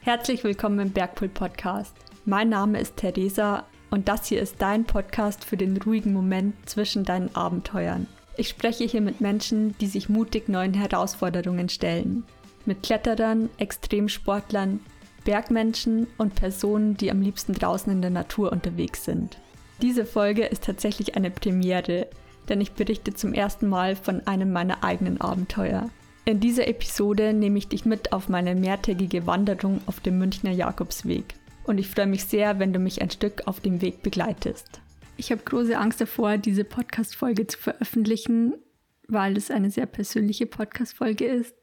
Herzlich willkommen im Bergpool-Podcast. Mein Name ist Theresa und das hier ist dein Podcast für den ruhigen Moment zwischen deinen Abenteuern. Ich spreche hier mit Menschen, die sich mutig neuen Herausforderungen stellen. Mit Kletterern, Extremsportlern, Bergmenschen und Personen, die am liebsten draußen in der Natur unterwegs sind. Diese Folge ist tatsächlich eine Premiere, denn ich berichte zum ersten Mal von einem meiner eigenen Abenteuer. In dieser Episode nehme ich dich mit auf meine mehrtägige Wanderung auf dem Münchner Jakobsweg. Und ich freue mich sehr, wenn du mich ein Stück auf dem Weg begleitest. Ich habe große Angst davor, diese Podcast-Folge zu veröffentlichen, weil es eine sehr persönliche Podcast-Folge ist.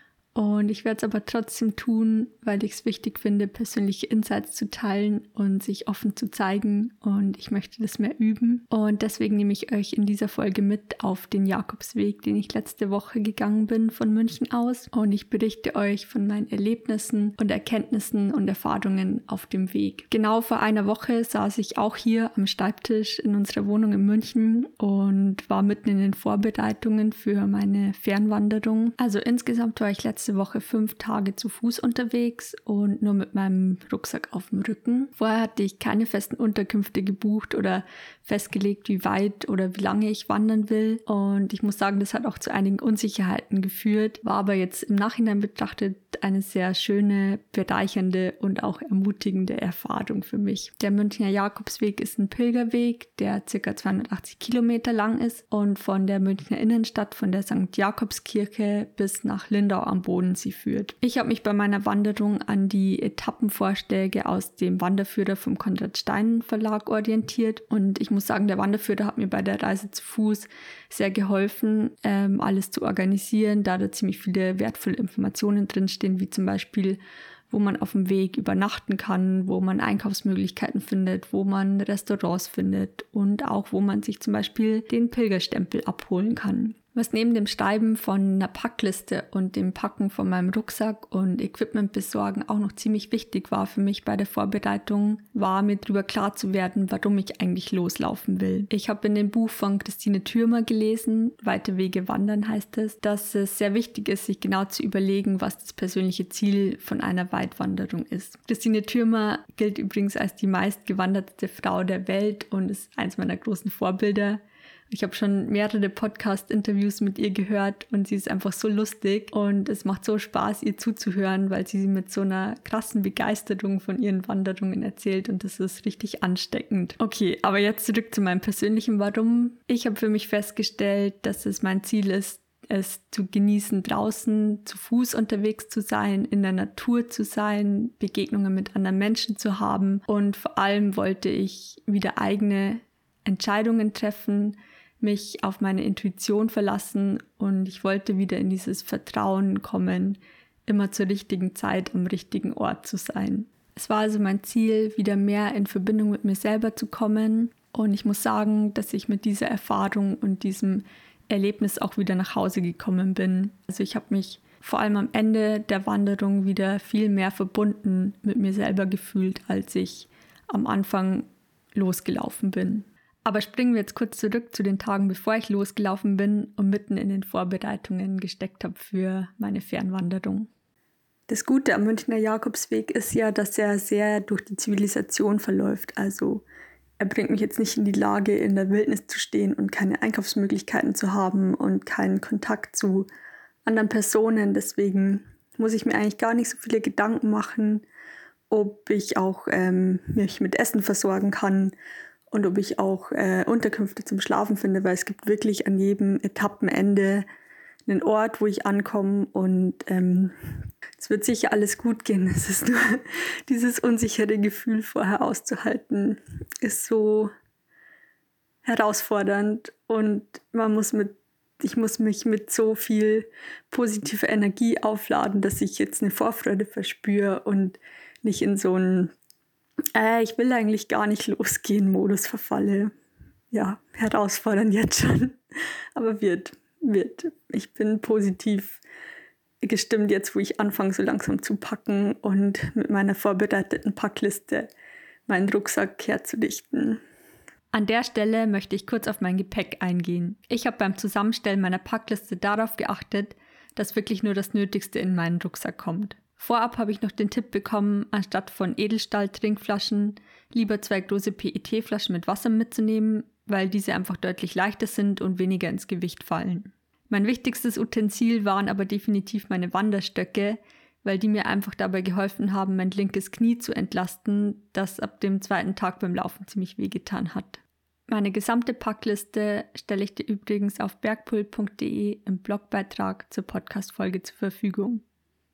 Und ich werde es aber trotzdem tun, weil ich es wichtig finde, persönliche Insights zu teilen und sich offen zu zeigen. Und ich möchte das mehr üben. Und deswegen nehme ich euch in dieser Folge mit auf den Jakobsweg, den ich letzte Woche gegangen bin von München aus. Und ich berichte euch von meinen Erlebnissen und Erkenntnissen und Erfahrungen auf dem Weg. Genau vor einer Woche saß ich auch hier am Schreibtisch in unserer Wohnung in München und war mitten in den Vorbereitungen für meine Fernwanderung. Also insgesamt war ich letzte Woche 5 Tage zu Fuß unterwegs und nur mit meinem Rucksack auf dem Rücken. Vorher hatte ich keine festen Unterkünfte gebucht oder festgelegt, wie weit oder wie lange ich wandern will. Und ich muss sagen, das hat auch zu einigen Unsicherheiten geführt, war aber jetzt im Nachhinein betrachtet eine sehr schöne, bereichernde und auch ermutigende Erfahrung für mich. Der Münchner Jakobsweg ist ein Pilgerweg, der ca. 280 Kilometer lang ist und von der Münchner Innenstadt, von der St. Jakobskirche bis nach Lindau am Bodensee führt. Ich habe mich bei meiner Wanderung an die Etappenvorschläge aus dem Wanderführer vom Konrad Stein Verlag orientiert und ich muss sagen, der Wanderführer hat mir bei der Reise zu Fuß sehr geholfen, alles zu organisieren, da ziemlich viele wertvolle Informationen drinstehen, wie zum Beispiel, wo man auf dem Weg übernachten kann, wo man Einkaufsmöglichkeiten findet, wo man Restaurants findet und auch, wo man sich zum Beispiel den Pilgerstempel abholen kann. Was neben dem Schreiben von einer Packliste und dem Packen von meinem Rucksack und Equipment besorgen auch noch ziemlich wichtig war für mich bei der Vorbereitung, war mir darüber klar zu werden, warum ich eigentlich loslaufen will. Ich habe in dem Buch von Christine Thürmer gelesen, Weite Wege wandern heißt es, dass es sehr wichtig ist, sich genau zu überlegen, was das persönliche Ziel von einer Weitwanderung ist. Christine Thürmer gilt übrigens als die meistgewandertste Frau der Welt und ist eines meiner großen Vorbilder. Ich habe schon mehrere Podcast-Interviews mit ihr gehört und sie ist einfach so lustig und es macht so Spaß, ihr zuzuhören, weil sie mit so einer krassen Begeisterung von ihren Wanderungen erzählt und das ist richtig ansteckend. Okay, aber jetzt zurück zu meinem persönlichen Warum. Ich habe für mich festgestellt, dass es mein Ziel ist, es zu genießen, draußen zu Fuß unterwegs zu sein, in der Natur zu sein, Begegnungen mit anderen Menschen zu haben und vor allem wollte ich wieder eigene Entscheidungen treffen, mich auf meine Intuition verlassen und ich wollte wieder in dieses Vertrauen kommen, immer zur richtigen Zeit am richtigen Ort zu sein. Es war also mein Ziel, wieder mehr in Verbindung mit mir selber zu kommen und ich muss sagen, dass ich mit dieser Erfahrung und diesem Erlebnis auch wieder nach Hause gekommen bin. Also ich habe mich vor allem am Ende der Wanderung wieder viel mehr verbunden mit mir selber gefühlt, als ich am Anfang losgelaufen bin. Aber springen wir jetzt kurz zurück zu den Tagen, bevor ich losgelaufen bin und mitten in den Vorbereitungen gesteckt habe für meine Fernwanderung. Das Gute am Münchner Jakobsweg ist ja, dass er sehr durch die Zivilisation verläuft. Also er bringt mich jetzt nicht in die Lage, in der Wildnis zu stehen und keine Einkaufsmöglichkeiten zu haben und keinen Kontakt zu anderen Personen. Deswegen muss ich mir eigentlich gar nicht so viele Gedanken machen, ob ich auch mich mit Essen versorgen kann und ob ich auch Unterkünfte zum Schlafen finde, weil es gibt wirklich an jedem Etappenende einen Ort, wo ich ankomme und es wird sicher alles gut gehen. Es ist nur dieses unsichere Gefühl vorher auszuhalten, ist so herausfordernd und ich muss mich mit so viel positiver Energie aufladen, dass ich jetzt eine Vorfreude verspüre und nicht in so einen ich will eigentlich gar nicht losgehen Modus verfalle. Ja, herausfordernd jetzt schon, aber wird. Ich bin positiv gestimmt jetzt, wo ich anfange, so langsam zu packen und mit meiner vorbereiteten Packliste meinen Rucksack herzurichten. An der Stelle möchte ich kurz auf mein Gepäck eingehen. Ich habe beim Zusammenstellen meiner Packliste darauf geachtet, dass wirklich nur das Nötigste in meinen Rucksack kommt. Vorab habe ich noch den Tipp bekommen, anstatt von Edelstahl-Trinkflaschen lieber 2 große PET-Flaschen mit Wasser mitzunehmen, weil diese einfach deutlich leichter sind und weniger ins Gewicht fallen. Mein wichtigstes Utensil waren aber definitiv meine Wanderstöcke, weil die mir einfach dabei geholfen haben, mein linkes Knie zu entlasten, das ab dem 2. Tag beim Laufen ziemlich wehgetan hat. Meine gesamte Packliste stelle ich dir übrigens auf bergpult.de im Blogbeitrag zur Podcast-Folge zur Verfügung.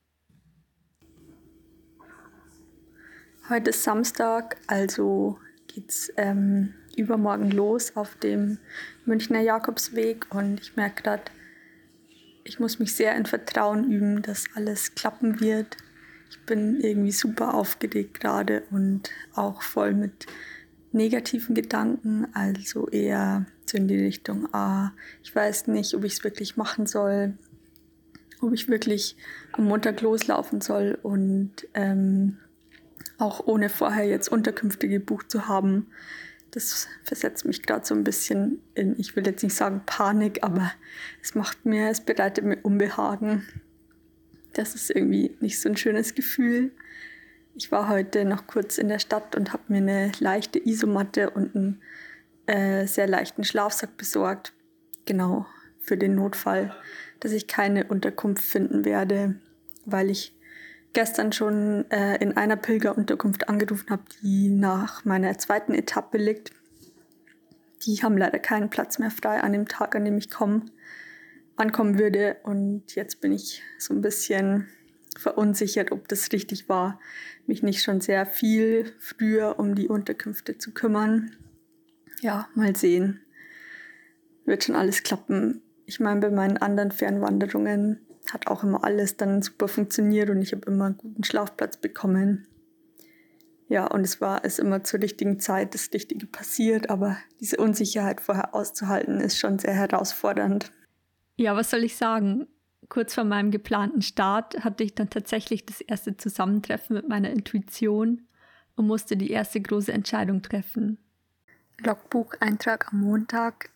Heute ist Samstag, also geht's übermorgen los auf dem Münchner Jakobsweg und ich merke gerade, ich muss mich sehr in Vertrauen üben, dass alles klappen wird. Ich bin irgendwie super aufgeregt gerade und auch voll mit negativen Gedanken, also eher so in die Richtung, ich weiß nicht, ob ich es wirklich machen soll, ob ich wirklich am Montag loslaufen soll und auch ohne vorher jetzt Unterkünfte gebucht zu haben. Das versetzt mich gerade so ein bisschen in, ich will jetzt nicht sagen Panik, aber es bereitet mir Unbehagen. Das ist irgendwie nicht so ein schönes Gefühl. Ich war heute noch kurz in der Stadt und habe mir eine leichte Isomatte und einen sehr leichten Schlafsack besorgt. Genau, für den Notfall, dass ich keine Unterkunft finden werde, weil ich gestern schon in einer Pilgerunterkunft angerufen habe, die nach meiner 2. Etappe liegt. Die haben leider keinen Platz mehr frei an dem Tag, an dem ich ankommen würde. Und jetzt bin ich so ein bisschen verunsichert, ob das richtig war, mich nicht schon sehr viel früher um die Unterkünfte zu kümmern. Ja, mal sehen. Wird schon alles klappen. Ich meine, bei meinen anderen Fernwanderungen hat auch immer alles dann super funktioniert und ich habe immer einen guten Schlafplatz bekommen. Ja, und es ist immer zur richtigen Zeit das Richtige passiert, aber diese Unsicherheit vorher auszuhalten, ist schon sehr herausfordernd. Ja, was soll ich sagen? Kurz vor meinem geplanten Start hatte ich dann tatsächlich das erste Zusammentreffen mit meiner Intuition und musste die erste große Entscheidung treffen. Logbucheintrag am Montag.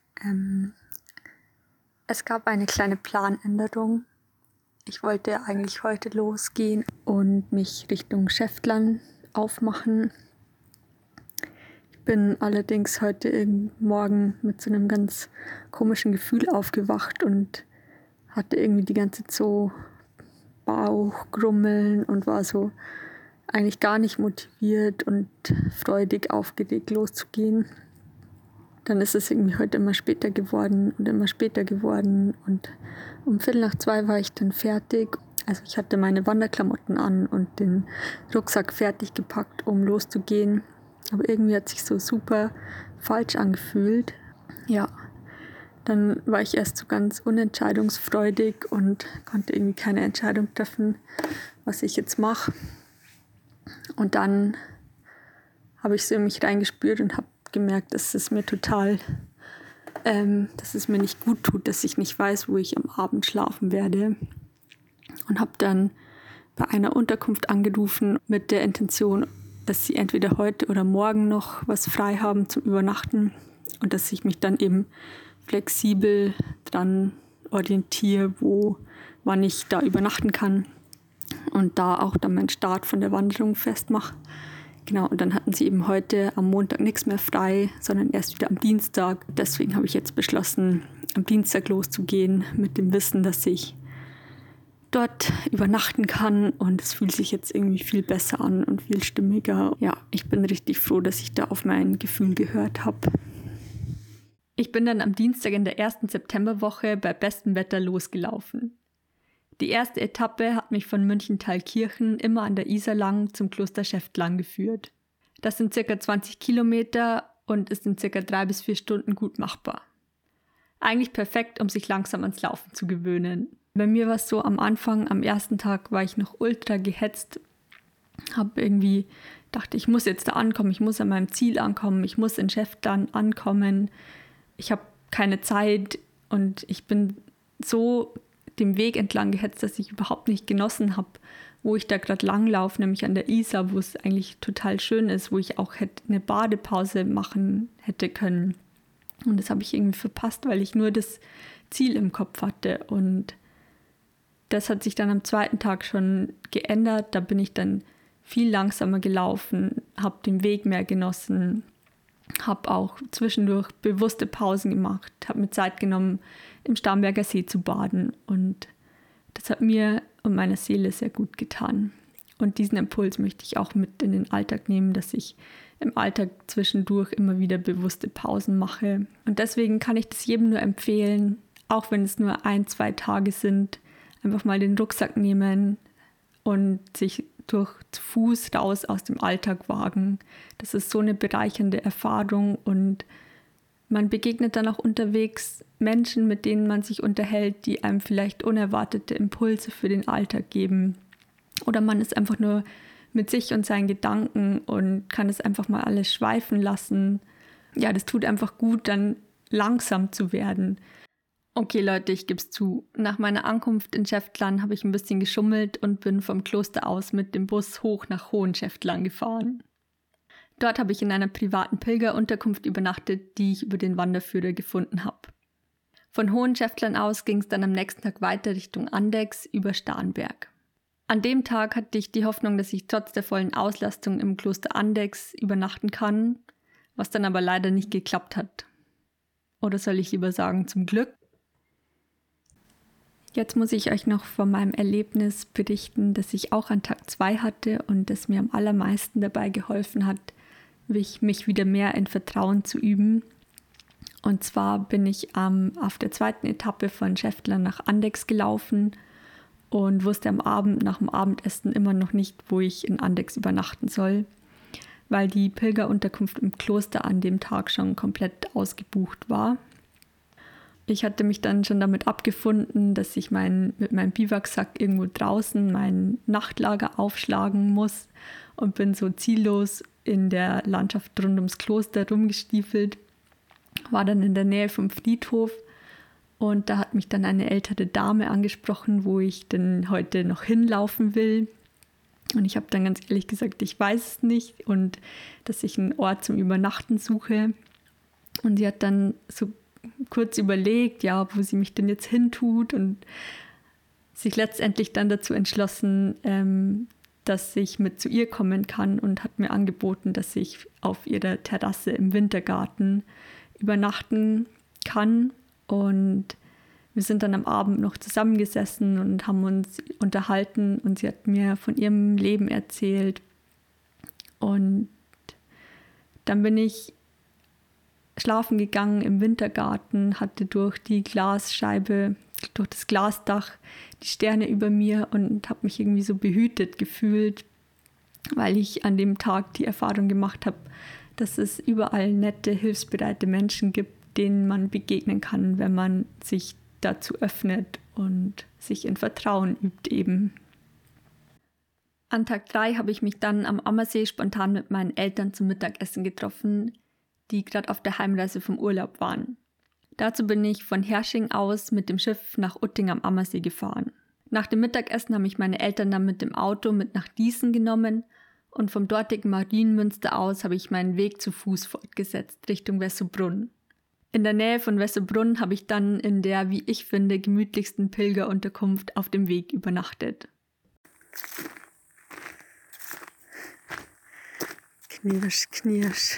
Es gab eine kleine Planänderung. Ich wollte eigentlich heute losgehen und mich Richtung Schäftlern aufmachen. Ich bin allerdings heute Morgen mit so einem ganz komischen Gefühl aufgewacht und hatte irgendwie die ganze Zeit so Bauchgrummeln und war so eigentlich gar nicht motiviert und freudig aufgeregt loszugehen. Dann ist es irgendwie heute immer später geworden und um 1:15 war ich dann fertig. Also ich hatte meine Wanderklamotten an und den Rucksack fertig gepackt, um loszugehen. Aber irgendwie hat sich so super falsch angefühlt. Ja, dann war ich erst so ganz unentscheidungsfreudig und konnte irgendwie keine Entscheidung treffen, was ich jetzt mache. Und dann habe ich so in mich reingespürt und habe gemerkt, dass es mir nicht gut tut, dass ich nicht weiß, wo ich am Abend schlafen werde. Und habe dann bei einer Unterkunft angerufen mit der Intention, dass sie entweder heute oder morgen noch was frei haben zum Übernachten und dass ich mich dann eben flexibel dran orientiere, wann ich da übernachten kann und da auch dann meinen Start von der Wanderung festmache. Genau, und dann hatten sie eben heute am Montag nichts mehr frei, sondern erst wieder am Dienstag. Deswegen habe ich jetzt beschlossen, am Dienstag loszugehen mit dem Wissen, dass ich dort übernachten kann und es fühlt sich jetzt irgendwie viel besser an und viel stimmiger. Ja, ich bin richtig froh, dass ich da auf mein Gefühl gehört habe. Ich bin dann am Dienstag in der 1. Septemberwoche bei bestem Wetter losgelaufen. Die erste Etappe hat mich von München-Thalkirchen immer an der Isar lang zum Kloster Schäftlarn geführt. Das sind ca. 20 Kilometer und ist in ca. 3 bis 4 Stunden gut machbar. Eigentlich perfekt, um sich langsam ans Laufen zu gewöhnen. Bei mir war es so, am ersten Tag war ich noch ultra gehetzt, dachte, ich muss jetzt da ankommen, ich muss an meinem Ziel ankommen, ich muss in Schäftlarn ankommen, ich habe keine Zeit und ich bin so dem Weg entlang gehetzt, dass ich überhaupt nicht genossen habe, wo ich da gerade langlaufe, nämlich an der Isar, wo es eigentlich total schön ist, wo ich auch eine Badepause machen hätte können. Und das habe ich irgendwie verpasst, weil ich nur das Ziel im Kopf hatte. Und Das hat sich dann am zweiten Tag schon geändert. Da bin ich dann viel langsamer gelaufen, habe den Weg mehr genossen, habe auch zwischendurch bewusste Pausen gemacht, habe mir Zeit genommen, im Starnberger See zu baden. Und das hat mir und meiner Seele sehr gut getan. Und diesen Impuls möchte ich auch mit in den Alltag nehmen, dass ich im Alltag zwischendurch immer wieder bewusste Pausen mache. Und deswegen kann ich das jedem nur empfehlen, auch wenn es nur 1-2 Tage sind, einfach mal den Rucksack nehmen und sich zu Fuß raus aus dem Alltag wagen. Das ist so eine bereichernde Erfahrung und man begegnet dann auch unterwegs Menschen, mit denen man sich unterhält, die einem vielleicht unerwartete Impulse für den Alltag geben. Oder man ist einfach nur mit sich und seinen Gedanken und kann es einfach mal alles schweifen lassen. Ja, das tut einfach gut, dann langsam zu werden. Okay Leute, ich gebe es zu. Nach meiner Ankunft in Schäftlarn habe ich ein bisschen geschummelt und bin vom Kloster aus mit dem Bus hoch nach Hohenschäftlarn gefahren. Dort habe ich in einer privaten Pilgerunterkunft übernachtet, die ich über den Wanderführer gefunden habe. Von Hohenschäftlarn aus ging es dann am nächsten Tag weiter Richtung Andechs über Starnberg. An dem Tag hatte ich die Hoffnung, dass ich trotz der vollen Auslastung im Kloster Andechs übernachten kann, was dann aber leider nicht geklappt hat. Oder soll ich lieber sagen, zum Glück? Jetzt muss ich euch noch von meinem Erlebnis berichten, das ich auch an Tag 2 hatte und das mir am allermeisten dabei geholfen hat, mich wieder mehr in Vertrauen zu üben. Und zwar bin ich auf der zweiten Etappe von Schäftlarn nach Andechs gelaufen und wusste am Abend nach dem Abendessen immer noch nicht, wo ich in Andechs übernachten soll, weil die Pilgerunterkunft im Kloster an dem Tag schon komplett ausgebucht war. Ich hatte mich dann schon damit abgefunden, dass ich mit meinem Biwaksack irgendwo draußen mein Nachtlager aufschlagen muss und bin so ziellos in der Landschaft rund ums Kloster rumgestiefelt, war dann in der Nähe vom Friedhof und da hat mich dann eine ältere Dame angesprochen, wo ich denn heute noch hinlaufen will. Und ich habe dann ganz ehrlich gesagt, ich weiß es nicht und dass ich einen Ort zum Übernachten suche. Und sie hat dann so kurz überlegt, ja, wo sie mich denn jetzt hintut und sich letztendlich dann dazu entschlossen, dass ich mit zu ihr kommen kann und hat mir angeboten, dass ich auf ihrer Terrasse im Wintergarten übernachten kann. Und wir sind dann am Abend noch zusammengesessen und haben uns unterhalten und sie hat mir von ihrem Leben erzählt. Und dann bin ich schlafen gegangen im Wintergarten, hatte durch die Glasscheibe, durch das Glasdach die Sterne über mir und habe mich irgendwie so behütet gefühlt, weil ich an dem Tag die Erfahrung gemacht habe, dass es überall nette, hilfsbereite Menschen gibt, denen man begegnen kann, wenn man sich dazu öffnet und sich in Vertrauen übt eben. An Tag 3 habe ich mich dann am Ammersee spontan mit meinen Eltern zum Mittagessen getroffen, die gerade auf der Heimreise vom Urlaub waren. Dazu bin ich von Hersching aus mit dem Schiff nach Utting am Ammersee gefahren. Nach dem Mittagessen haben mich meine Eltern dann mit dem Auto mit nach Diesen genommen und vom dortigen Marienmünster aus habe ich meinen Weg zu Fuß fortgesetzt Richtung Wessobrunn. In der Nähe von Wessobrunn habe ich dann in der, wie ich finde, gemütlichsten Pilgerunterkunft auf dem Weg übernachtet. Knirsch, knirsch.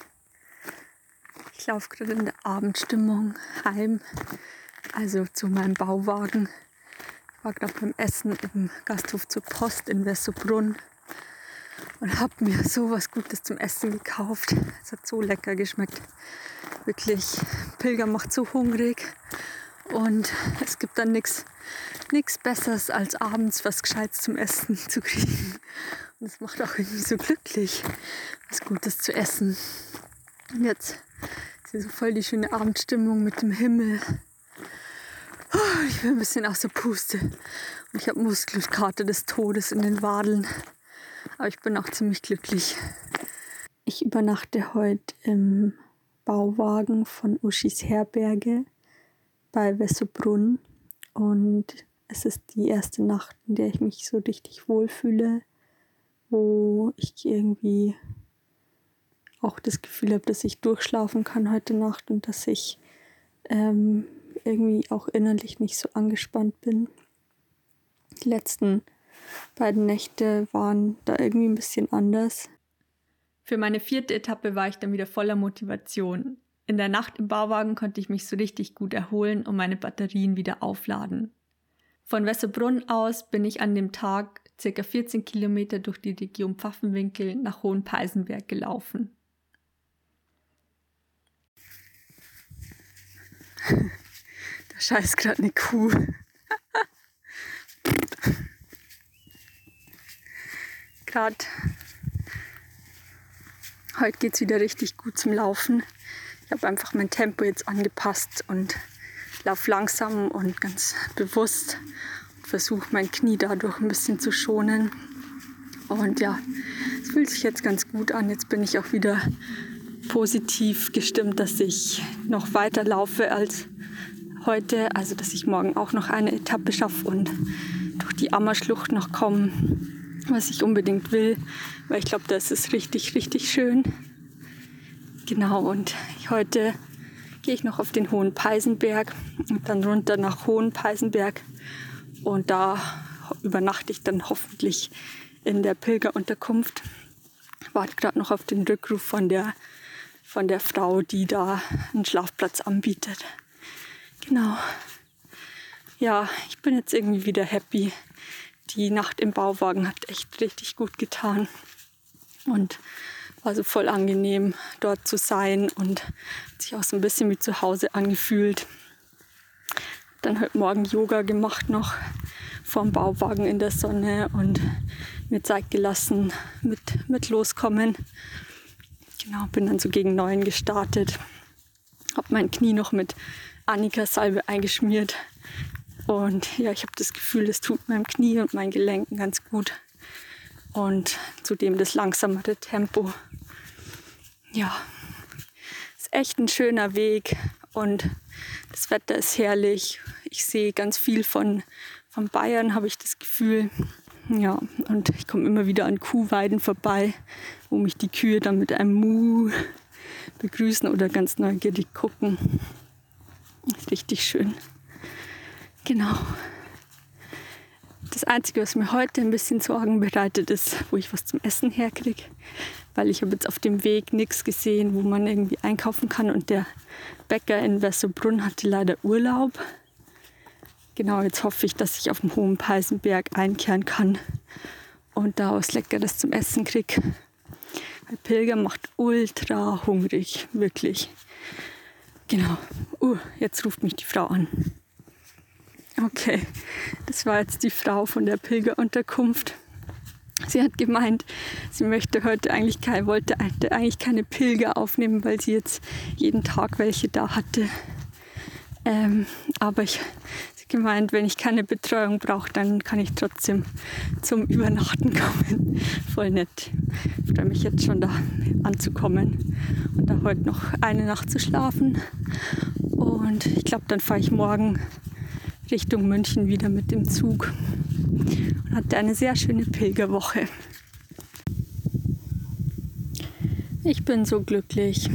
Ich laufe gerade in der Abendstimmung heim, also zu meinem Bauwagen. Ich war gerade beim Essen im Gasthof zur Post in Wessobrunn und habe mir so was Gutes zum Essen gekauft. Es hat so lecker geschmeckt. Wirklich, Pilger macht so hungrig und es gibt dann nichts Besseres, als abends was Gescheites zum Essen zu kriegen. Und es macht auch irgendwie so glücklich, was Gutes zu essen. Und jetzt ist so voll die schöne Abendstimmung mit dem Himmel. Ich bin ein bisschen außer Puste und ich habe Muskelkater des Todes in den Wadeln. Aber ich bin auch ziemlich glücklich. Ich übernachte heute im Bauwagen von Uschis Herberge bei Wessobrunn und es ist die erste Nacht, in der ich mich so richtig wohlfühle, wo ich irgendwie auch das Gefühl habe, dass ich durchschlafen kann heute Nacht und dass ich irgendwie auch innerlich nicht so angespannt bin. Die letzten beiden Nächte waren da irgendwie ein bisschen anders. Für meine 4. Etappe war ich dann wieder voller Motivation. In der Nacht im Bauwagen konnte ich mich so richtig gut erholen und meine Batterien wieder aufladen. Von Wessobrunn aus bin ich an dem Tag ca. 14 Kilometer durch die Region Pfaffenwinkel nach Hohenpeißenberg gelaufen. Da scheißt gerade eine Kuh. Heute geht es wieder richtig gut zum Laufen. Ich habe einfach mein Tempo jetzt angepasst und laufe langsam und ganz bewusst und versuche mein Knie dadurch ein bisschen zu schonen. Und ja, es fühlt sich jetzt ganz gut an. Jetzt bin ich auch wieder positiv gestimmt, dass ich noch weiter laufe als heute. Also dass ich morgen auch noch eine Etappe schaffe und durch die Ammerschlucht noch komme, was ich unbedingt will, weil ich glaube, das ist richtig, richtig schön. Genau, und heute gehe ich noch auf den Hohenpeißenberg und dann runter nach Hohenpeißenberg und da übernachte ich dann hoffentlich in der Pilgerunterkunft. Ich warte gerade noch auf den Rückruf von der Frau, die da einen Schlafplatz anbietet. Genau. Ja, ich bin jetzt irgendwie wieder happy. Die Nacht im Bauwagen hat echt richtig gut getan und war so voll angenehm, dort zu sein und hat sich auch so ein bisschen wie zu Hause angefühlt. Dann heute Morgen Yoga gemacht noch vorm Bauwagen in der Sonne und mir Zeit gelassen mit loskommen. Genau, bin dann so gegen 9 gestartet, habe mein Knie noch mit Annika-Salbe eingeschmiert und ja, ich habe das Gefühl, es tut meinem Knie und meinen Gelenken ganz gut und zudem das langsamere Tempo. Ja, ist echt ein schöner Weg und das Wetter ist herrlich. Ich sehe ganz viel von Bayern, habe ich das Gefühl. Ja, und ich komme immer wieder an Kuhweiden vorbei, wo mich die Kühe dann mit einem Mu begrüßen oder ganz neugierig gucken. Ist richtig schön. Genau. Das Einzige, was mir heute ein bisschen Sorgen bereitet, ist, wo ich was zum Essen herkriege. Weil ich habe jetzt auf dem Weg nichts gesehen, wo man irgendwie einkaufen kann. Und der Bäcker in Wessobrunn hatte leider Urlaub. Genau, jetzt hoffe ich, dass ich auf dem Hohenpeißenberg einkehren kann und da was Leckeres zum Essen kriege. Weil Pilger macht ultra hungrig, wirklich. Genau. Jetzt ruft mich die Frau an. Okay, das war jetzt die Frau von der Pilgerunterkunft. Sie hat gemeint, sie wollte eigentlich keine Pilger aufnehmen, weil sie jetzt jeden Tag welche da hatte. Aber sie hat gemeint, wenn ich keine Betreuung brauche, dann kann ich trotzdem zum Übernachten kommen. Voll nett. Ich freue mich jetzt schon da anzukommen und da heute noch eine Nacht zu schlafen. Und ich glaube, dann fahre ich morgen Richtung München wieder mit dem Zug und hatte eine sehr schöne Pilgerwoche. Ich bin so glücklich.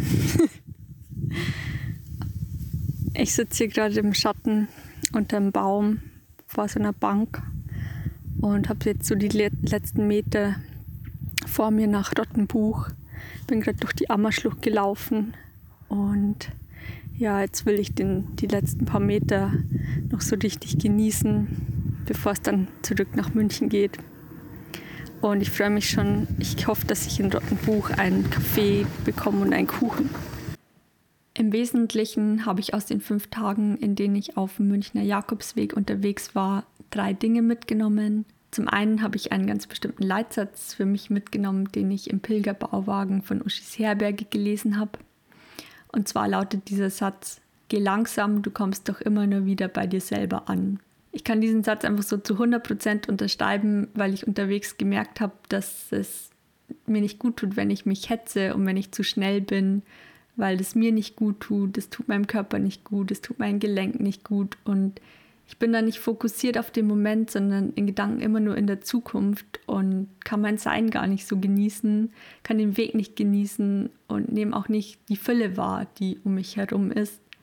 Ich sitze hier gerade im Schatten unter einem Baum vor so einer Bank und habe jetzt so die letzten Meter vor mir nach Rottenbuch. Bin gerade durch die Ammerschlucht gelaufen und ja, jetzt will ich die letzten paar Meter noch so richtig genießen, bevor es dann zurück nach München geht. Und ich freue mich schon, ich hoffe, dass ich in Rottenbuch einen Kaffee bekomme und einen Kuchen. Im Wesentlichen habe ich aus den 5 Tagen, in denen ich auf dem Münchner Jakobsweg unterwegs war, 3 Dinge mitgenommen. Zum einen habe ich einen ganz bestimmten Leitsatz für mich mitgenommen, den ich im Pilgerbauwagen von Uschis Herberge gelesen habe. Und zwar lautet dieser Satz: Geh langsam, du kommst doch immer nur wieder bei dir selber an. Ich kann diesen Satz einfach so zu 100% unterschreiben, weil ich unterwegs gemerkt habe, dass es mir nicht gut tut, wenn ich mich hetze und wenn ich zu schnell bin, weil das mir nicht gut tut, das tut meinem Körper nicht gut, das tut meinem Gelenk nicht gut und ich bin da nicht fokussiert auf den Moment, sondern in Gedanken immer nur in der Zukunft und kann mein Sein gar nicht so genießen, kann den Weg nicht genießen und nehme auch nicht die Fülle wahr, die um mich herum ist.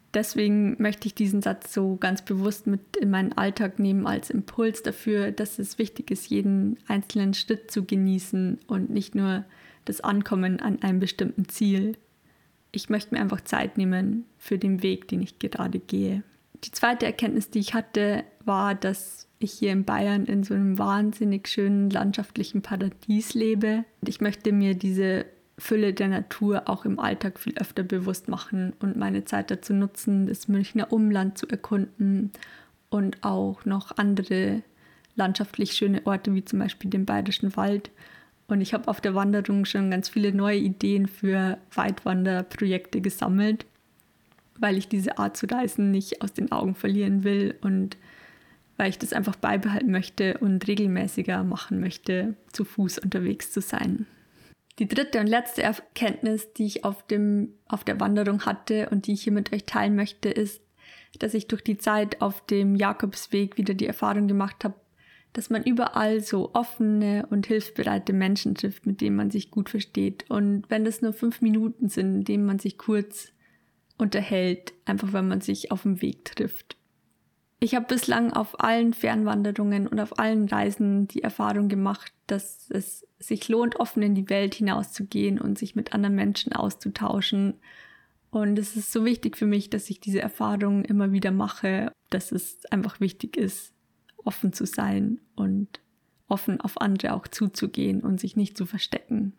deswegen möchte ich diesen Satz so ganz bewusst mit in meinen Alltag nehmen als Impuls dafür, dass es wichtig ist, jeden einzelnen Schritt zu genießen und nicht nur das Ankommen an einem bestimmten Ziel. Ich möchte mir einfach Zeit nehmen für den Weg, den ich gerade gehe. Die zweite Erkenntnis, die ich hatte, war, dass ich hier in Bayern in so einem wahnsinnig schönen landschaftlichen Paradies lebe. Und ich möchte mir diese Fülle der Natur auch im Alltag viel öfter bewusst machen und meine Zeit dazu nutzen, das Münchner Umland zu erkunden und auch noch andere landschaftlich schöne Orte, wie zum Beispiel den Bayerischen Wald. Und ich habe auf der Wanderung schon ganz viele neue Ideen für Weitwanderprojekte gesammelt, weil ich diese Art zu reisen nicht aus den Augen verlieren will und weil ich das einfach beibehalten möchte und regelmäßiger machen möchte, zu Fuß unterwegs zu sein. Die dritte und letzte Erkenntnis, die ich auf der Wanderung hatte und die ich hier mit euch teilen möchte, ist, dass ich durch die Zeit auf dem Jakobsweg wieder die Erfahrung gemacht habe, dass man überall so offene und hilfsbereite Menschen trifft, mit denen man sich gut versteht. Und wenn das nur 5 Minuten sind, in denen man sich kurz unterhält, einfach weil man sich auf dem Weg trifft. Ich habe bislang auf allen Fernwanderungen und auf allen Reisen die Erfahrung gemacht, dass es sich lohnt, offen in die Welt hinauszugehen und sich mit anderen Menschen auszutauschen. Und es ist so wichtig für mich, dass ich diese Erfahrung immer wieder mache, dass es einfach wichtig ist, offen zu sein und offen auf andere auch zuzugehen und sich nicht zu verstecken.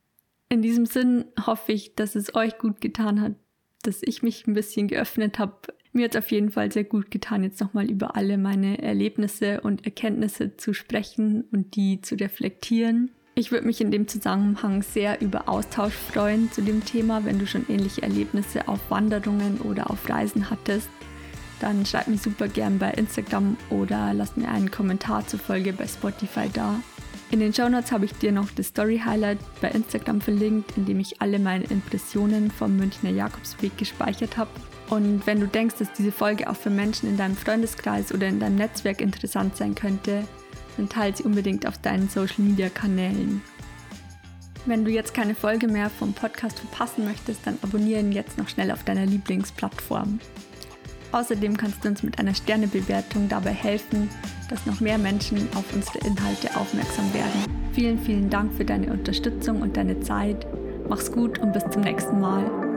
In diesem Sinn hoffe ich, dass es euch gut getan hat, dass ich mich ein bisschen geöffnet habe. Mir hat es auf jeden Fall sehr gut getan, jetzt nochmal über alle meine Erlebnisse und Erkenntnisse zu sprechen und die zu reflektieren. Ich würde mich in dem Zusammenhang sehr über Austausch freuen zu dem Thema, wenn du schon ähnliche Erlebnisse auf Wanderungen oder auf Reisen hattest. Dann schreib mir super gern bei Instagram oder lass mir einen Kommentar zur Folge bei Spotify da. In den Shownotes habe ich dir noch das Story-Highlight bei Instagram verlinkt, in dem ich alle meine Impressionen vom Münchner Jakobsweg gespeichert habe. Und wenn du denkst, dass diese Folge auch für Menschen in deinem Freundeskreis oder in deinem Netzwerk interessant sein könnte, dann teile sie unbedingt auf deinen Social-Media-Kanälen. Wenn du jetzt keine Folge mehr vom Podcast verpassen möchtest, dann abonniere ihn jetzt noch schnell auf deiner Lieblingsplattform. Außerdem kannst du uns mit einer Sternebewertung dabei helfen, dass noch mehr Menschen auf unsere Inhalte aufmerksam werden. Vielen, vielen Dank für deine Unterstützung und deine Zeit. Mach's gut und bis zum nächsten Mal.